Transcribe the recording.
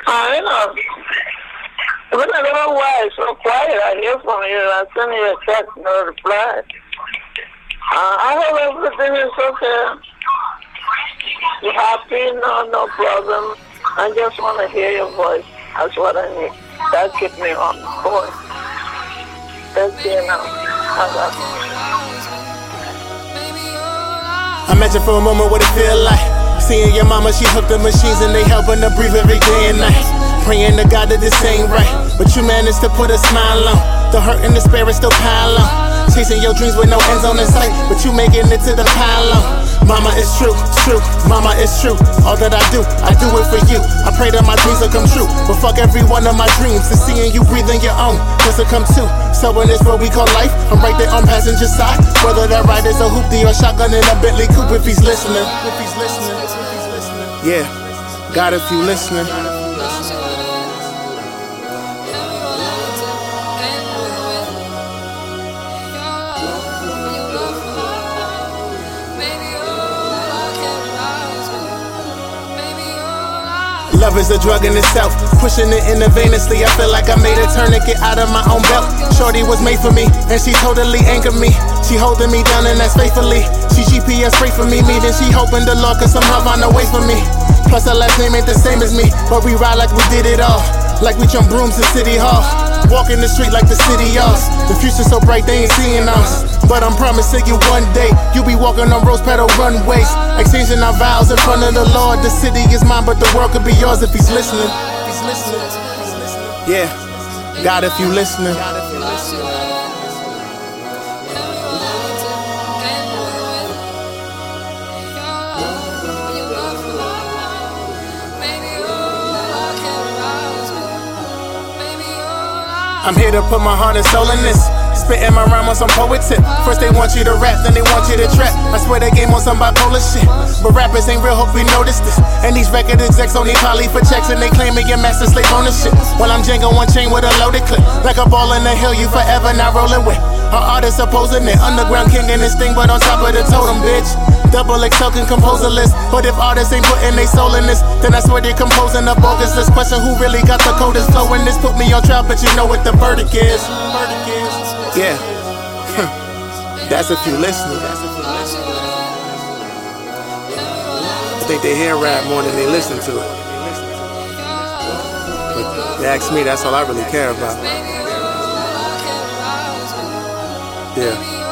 I know. Even I don't know why it's so quiet. I hear from you. I send you a text, no reply. I hope everything is okay. You happy? No problem. I just want to hear your voice. That's what I need. That keeps me on going. Let's see now. Imagine for a moment what it feel like. Seeing your mama, she hooked the machines and they helping her breathe every day and night. Praying to God that this ain't right, but you managed to put a smile on. The hurt and the spirit still pile on. Chasing your dreams with no ends on the sight, but you making it to the pylon. Mama, it's true, mama, it's true. All that I do it for you. I pray that my dreams will come true, but fuck every one of my dreams. And seeing you breathing your own, just to come too. So when it's what we call life, I'm right there on passenger side. Whether that ride is a hoopty or shotgun in a Bentley coupe, if he's listening. Yeah, God, if you listening. Love is a drug in itself, pushing it intravenously. I feel like I made a tourniquet out of my own belt. Shorty was made for me, and she totally anchored me. She holding me down and that's faithfully. She GPS straight for me, meaning she hoping the Lord can somehow find a way for me. Plus her last name ain't the same as me, but we ride like we did it all. Like we jump brooms in City Hall, walking the street like the city y'all. The future's so bright they ain't seeing us, but I'm promising you one day you'll be walking on rose petal runways, exchanging our vows in front of the Lord. The city is mine, but the world could be yours if he's listening. Yeah, God, if you listening. I'm here to put my heart and soul in this. Spitting my rhyme on some poet tip. First they want you to rap, then they want you to trap. I swear they game on some bipolar shit, but rappers ain't real, hope we notice this. And these record execs only poly for checks, and they claiming your master slave ownership. While I'm Django on chain with a loaded clip, like a ball in the hill you forever not rolling with. Our artists opposing it, underground king in this thing, but on top of the totem, bitch. Double XL can compose a list, but if artists ain't putting they soul in this, then I swear they're composing a bogus list. Question who really got the coldest flow in this? Put me on trial, but you know what the verdict is. Yeah, that's if you listening. I think they hear rap more than they listen to it. But they ask me, that's all I really care about. Yeah.